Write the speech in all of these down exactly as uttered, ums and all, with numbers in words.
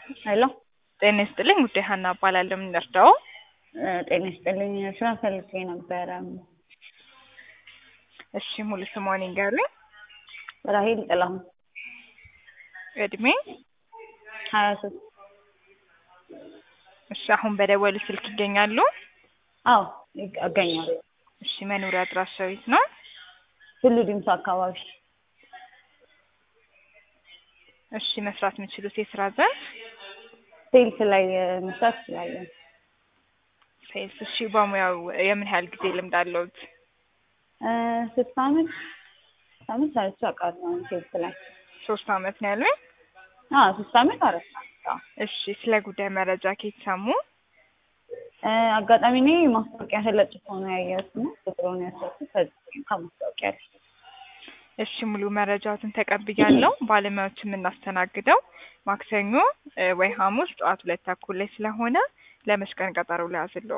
ሄሎ ጤና ይስጥልኝ ውዴ ሀና እባላለሁ። ምን ልርዳው? ጤና ይስጥልኝ ስራ ፈልጌ ነበረ። እሺ ሙሉ ስምዎን ይንገሩኝ? ራሄል ጥላሁን። እድሜ? ሀያ ሶስት እሺ አሁን በደወሉ ስልክ ይገኛሉ? አዎ እገኛለሁ። እሺ መኖሪያ አድራሻው የት ነው? ቱሉ ዲምቱ አካባቢ። እሺ መስራት የሚችሉት የስራ ዘርፍ? ሴልስ ላይ መስራት እችላለሁ። ሴልስ። እሺ በሙያው የምን ያህል ጊዜ ልምድ አለዎት? ሶስት አመት አመት ሰርቼ አውቃለሁ ሴልስ ላይ። ሶስት አመት ነው ያሉኝ? አዎ ሶስት አመት አራት አመት። እሺ ስለ ጉዳይ መረጃ ከየት ሰሙ? አጋጣሚ እኔ ማስታወቂያ ተለጥፎ ነው ያየሁት እና ቁጥሩን ያሰብኩት ከዚህ ከማስታወቂያ ላይ። እሺ ሙሉ መረጃዎትን ተቀብያለሁ። ባለሙያዎችን የምናስተናግደው ማክሰኞ ወይ ሐሙስ ጠዋት ሁለት ተኩል ላይ ስለሆነ ለመች ቀን ቀጠሮ ልያዝልዎ?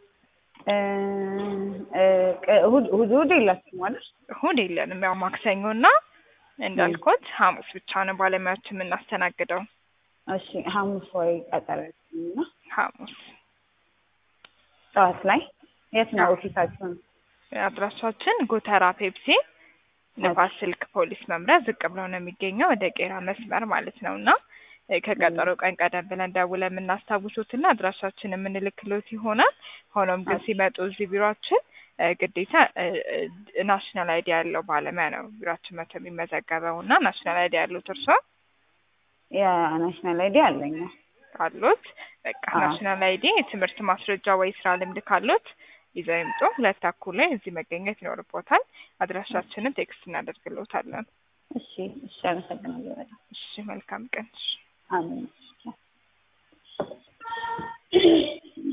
እሑድ እሑድ የላችሁም ማለት? እሑድ የለንም። ያው ማክሰኞና እንዳልኩት ሐሙስ ብቻ ነው ባለሙያዎችን የምናስተናግደው። እሺ ሐሙስ ወይ ቀጠሮ እና ሐሙስ ጠዋት ላይ የት ነው ኦፊሳችሁ? አድራሻችን ጎተራ ፔፕሲ ንፋስ ስልክ ፖሊስ መምሪያ ዝቅ ብለው ነው የሚገኘው፣ ወደ ቄራ መስመር ማለት ነውና ከቀጠሮ ቀን ቀደም ብለን ደውለን የምናስታውሱትና አድራሻችን የምንልክሎት ይሆናል። ሆኖም ግን ሲመጡ እዚህ ቢሮአችን ግዴታ ናሽናል አይዲ ያለው ባለሙያ ነው ቢሮአችን መጥቶ የሚመዘገበውና ናሽናል አይዲ ያሉት እርስዎ? ያ ናሽናል አይዲ አለኝ። ካሉት በቃ ናሽናል አይዲ፣ የትምህርት ማስረጃ ወይ ስራ ልምድ ካሉት ይዘው ይምጡ። ሁለት ተኩል ላይ እዚህ መገኘት ይኖርቦታል። አድራሻችንን ቴክስት እናደርግልዎታለን። እሺ እሺ፣ አመሰግናለሁ በጣም። እሺ መልካም ቀን። አሜን።